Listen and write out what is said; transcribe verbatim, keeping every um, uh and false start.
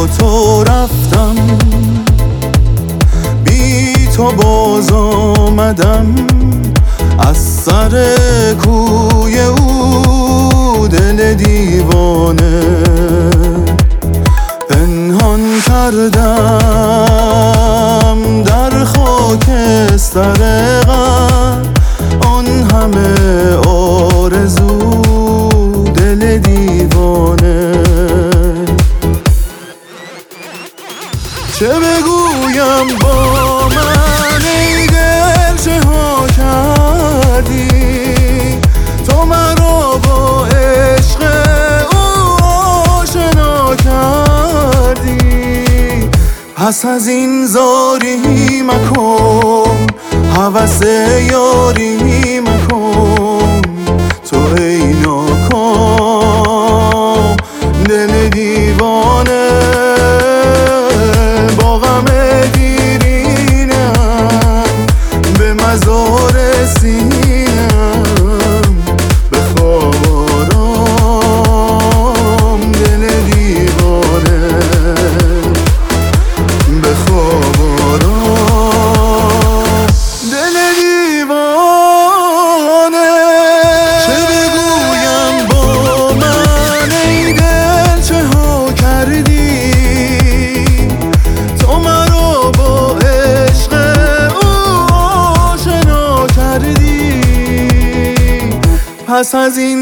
تو رفتم، بی تو باز آمدم از سر کوی او. دل دیوانه پنهان کردم در خاکستر غم، آن همه آرزو دل دیوانه. چه بگویم با من ای دل، چه ها کردی تو مرا با عشق او آشنا کردی. پس از این زاری مکن، هوس یاری مکن، تو ای ناکام دل دیوانه. با غم دیرینم به مزار سینم، به خواب آرام دل دیوانه، به خواب آرام دل دیوانه. چه بگویم با من ای دل، چه ها کردی تو مرا با عشق او آشنا کردی. پس از این